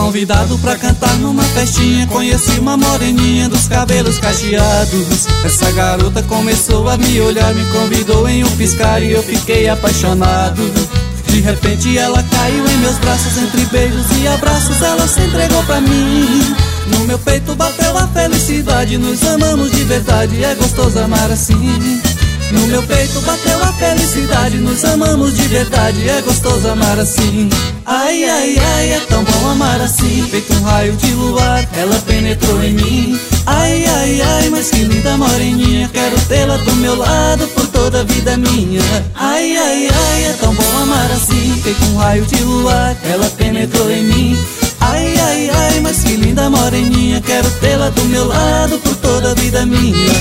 convidado pra cantar numa festinha, conheci uma moreninha dos cabelos cacheados. Essa garota começou a me olhar, me convidou em um piscar e eu fiquei apaixonado. De repente ela caiu em meus braços, entre beijos e abraços ela se entregou pra mim. No meu peito bateu a felicidade, nos amamos de verdade, é gostoso amar assim. No meu peito bateu a felicidade, nos amamos de verdade, é gostoso amar assim. Ai, ai, ai, é tão bom amar assim. Feito um raio de luar, ela penetrou em mim. Ai, ai, ai, mas que linda moreninha, quero tê-la do meu lado por toda a vida minha. Ai, ai, ai, é tão bom amar assim. Feito um raio de luar, ela penetrou em mim. Ai, ai, ai, mas que linda moreninha, quero tê-la do meu lado por toda a vida minha.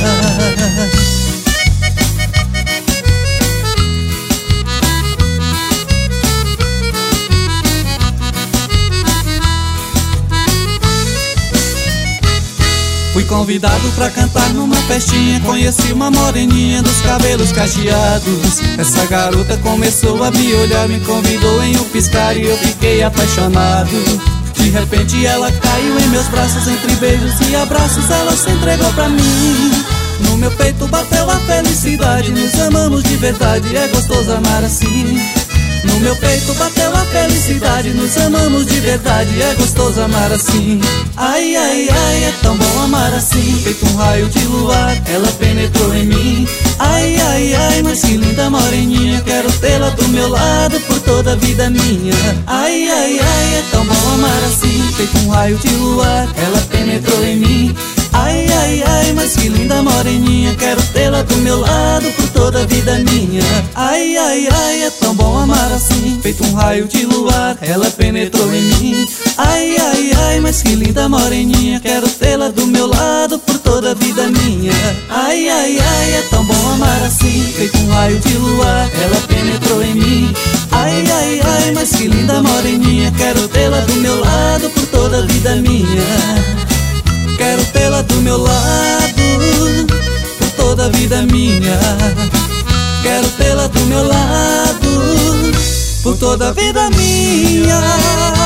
Fui convidado pra cantar numa festinha, conheci uma moreninha dos cabelos cacheados. Essa garota começou a me olhar, me convidou em um piscar e eu fiquei apaixonado. De repente ela caiu em meus braços, entre beijos e abraços ela se entregou pra mim. No meu peito bateu a felicidade, nos amamos de verdade, é gostoso amar assim. No meu peito bateu a felicidade, nos amamos de verdade, é gostoso amar assim. Ai, ai, ai, é tão bom amar assim. Feito um raio de luar, ela penetrou em mim. Ai, ai, ai, mas que linda moreninha, quero tê-la do meu lado por toda a vida minha. Ai, ai, ai, é tão bom amar assim. Feito um raio de luar, ela penetrou em mim. Ai, ai, ai, mas que linda moreninha, quero tê-la do meu lado por toda a vida minha. Ai, ai, ai, é tão bom amar assim. Feito um raio de luar, ela penetrou em mim. Ai, ai, ai, mas que linda moreninha, quero tê-la do meu lado por toda a vida minha. Ai, ai, ai, é tão bom amar assim. Feito um raio de luar, ela penetrou em mim. Ai, ai, ai, mas que linda moreninha, quero tê-la do meu lado por toda a vida minha. Quero tê-la do meu lado por toda a vida minha. Quero tê-la do meu lado por toda a vida minha.